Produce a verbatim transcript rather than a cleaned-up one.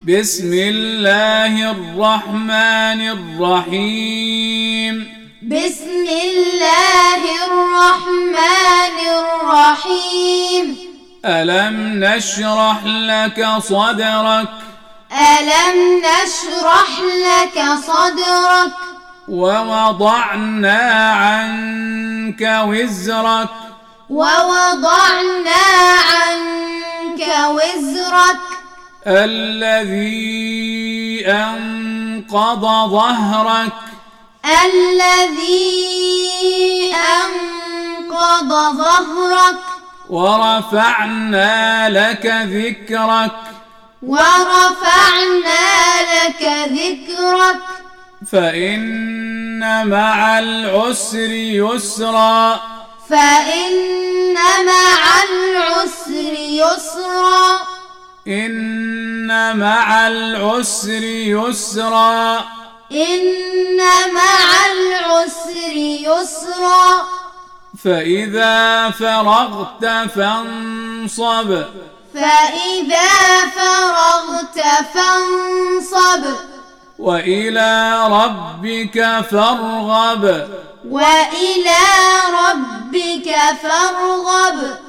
بسم الله الرحمن الرحيم بسم الله الرحمن الرحيم ألم نشرح لك صدرك ألم نشرح لك صدرك ووضعنا عنك وزرك ووضعنا عنك وزرك الذي أنقض ظهرك الذي أنقض ظهرك ورفعنا لك ذكرك ورفعنا لك ذكرك فإن مع العسر يسرا فإن مع العسر يسرا إن مع العسر يسرا إن مع العسر يسرا فإذا فرغت فانصب فإذا فرغت فانصب وإلى ربك فارغب وإلى ربك فارغب